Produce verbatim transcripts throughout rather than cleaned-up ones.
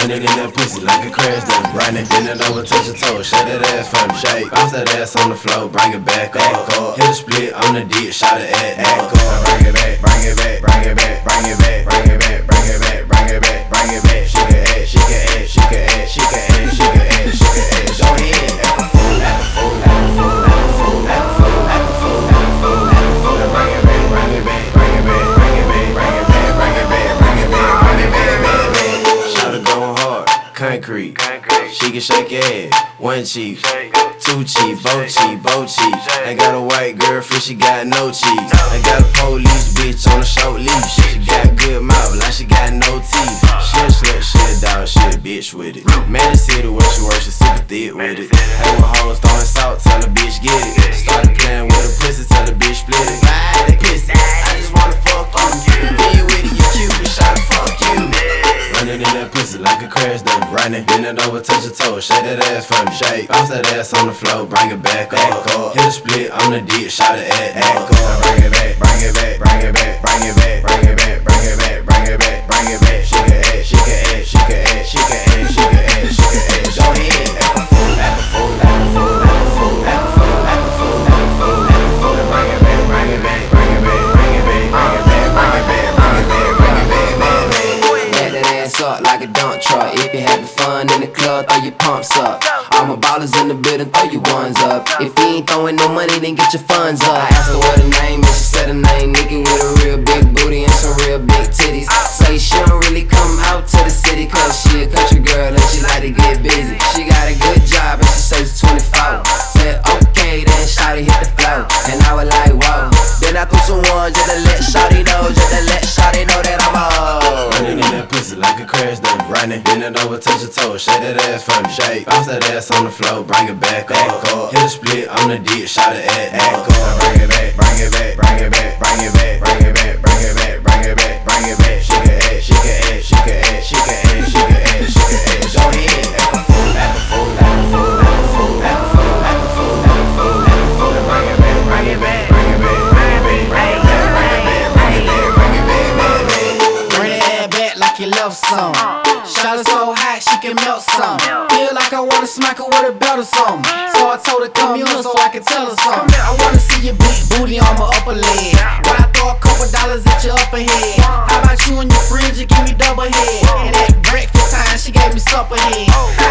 Running in that pussy like a crash dummy. Running, bend it over, touch your toes, shake that ass from me. Shake, bounce that ass on the floor, bring it back up. Hit a split on the dick, shot it at act up. Bring it back, bring it back, bring it back, bring it back, bring it back, bring it back, bring it back, bring it back. She can act, she can act, she can act, she can act, she can act, she can act. Go ahead, act a fool, act a fool, act a fool, act a fool, act a fool, act a fool, act a fool, act a fool. Bring it back, bring it back, bring it back, bring it back, bring it back, bring it back, bring it back, bring it back, bring it back. Shot her going hard, concrete. She can shake your ass, one cheek, two cheek, both cheek, both cheek. I got a white girlfriend, she got no cheeks. I got a police bitch on a short leash. She got good mouth, like she got no teeth. She a slut, she a dog, she a bitch with it. Man, city where she works, she super thick with it. Hey, with hoes throwing salt, tell the bitch get it. Started playing with a pussy, tell the bitch split it. Ride that pussy, I just wanna fuck you. Be you with it, you cute, you shot fuck you. Running in that pussy like a crash dummy. Running, bend it over, touch your toes, shake that ass from me. Shake, bounce that ass on the floor, bring it back up. Hit a split on the dick, shot it at act up. Bring it back, bring it back, bring it back, bring it back, bring it back, bring it back, bring it back, bring it back. She can act, she can act, she can act, she can act, she can act, she can act. Go ahead, act a fool, act a fool, act a fool, act a fool, act a fool, act a fool, act a fool, act a fool. Bring it back, bring it back, bring it back, bring it back, bring it back, bring it back, bring it back, bring it back, bring it back. Back that ass up like a dump truck. If you having fun in the club, throw your pumps up. All my ballers in the building, throw your ones up. If you ain't throwing no money, then get your funds up. I asked her what her name is, she said her name Nikki with a real big booty and some real big titties. Say she don't really come out to the city, cause she a country girl and she like to get busy. She got a good job and she says she's twenty-four. Said okay, then shawty hit the flow, and I was like whoa. Then I threw some ones just to let shawty know, just to let shawty know that I'm old. Running in that pussy like a crash dummy. Running, bend it over, touch your toes, shake that ass from me. Shake, bounce that ass on the floor, bring it back up. Hit a split on the dick, shot it at act up. Bring it back, bring it back, bring it back, bring it back, bring it back, bring it back, bring it back, bring it back. She can act, she can act, she can act, she can act, she can act, she can act. Go ahead, act a fool, act a fool, act a fool, act a fool, act a fool, act a fool, act a fool, act a fool. Bring it back, bring it back, bring it back, bring it back, bring it back, bring it back, bring it back, bring it back, bring it back. Bring that ass back like you love some. Shot her so hot she can melt some. Feel like I wanna smack her with a belt or something. So I told her come here so I can tell her something. I wanna see your big booty on my upper leg. When I throw a couple dollars at your upper head. How about you and your friends, you give me double head. And at breakfast time she gave me supper head.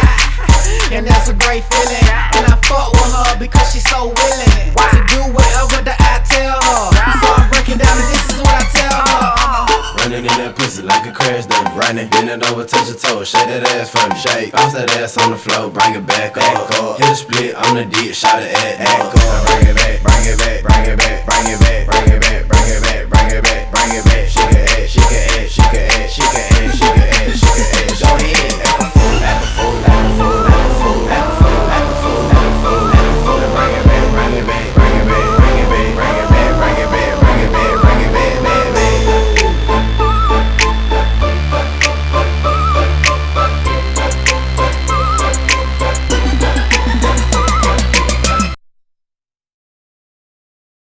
And that's a great feeling. And I fuck with her because she's so willing to do whatever that I tell her. So I break it down and this is what I tell her. Running in that pussy like a crash dummy. Running, bend it over, touch your toes, shake that ass from me. Shake, bounce that ass on the floor, bring it back up. Hit a split on the dick, shot it at act up. Bring it back, bring it back, bring it back, bring it back,